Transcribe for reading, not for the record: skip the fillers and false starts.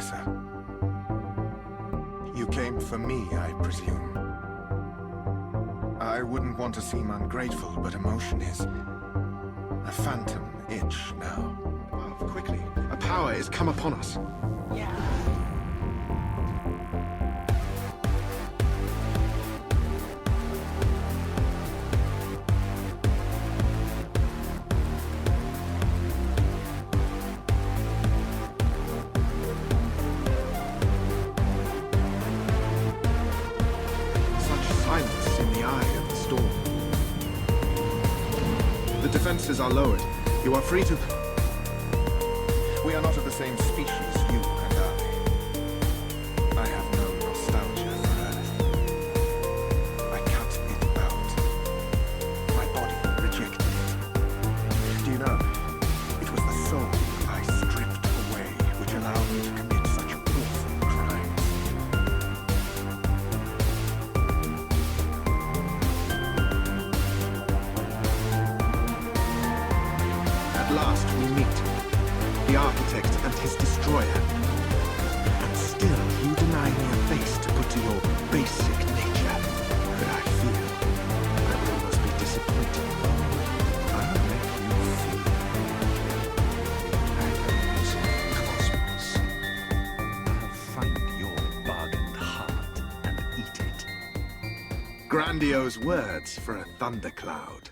closer. You came for me, I presume. I wouldn't want to seem ungrateful, but emotion is a phantom itch now. Move quickly. A power is come upon us. Yeah. Such silence in the eye of the storm. The defenses are lowered. You are free to... We are not of the same species, you and I. I have no nostalgia for Earth. I cut it out. My body rejected it. Do you know, it was the soul I stripped away which allowed me to commit such awful crimes. At last we meet. The architect and his destroyer. And still you deny me a face to put to your basic nature. Could I feel, I would almost be disappointed. I'll make you feel the agonies of cosmos. I'll find your bug and heart and eat it. Grandiose words for a thundercloud.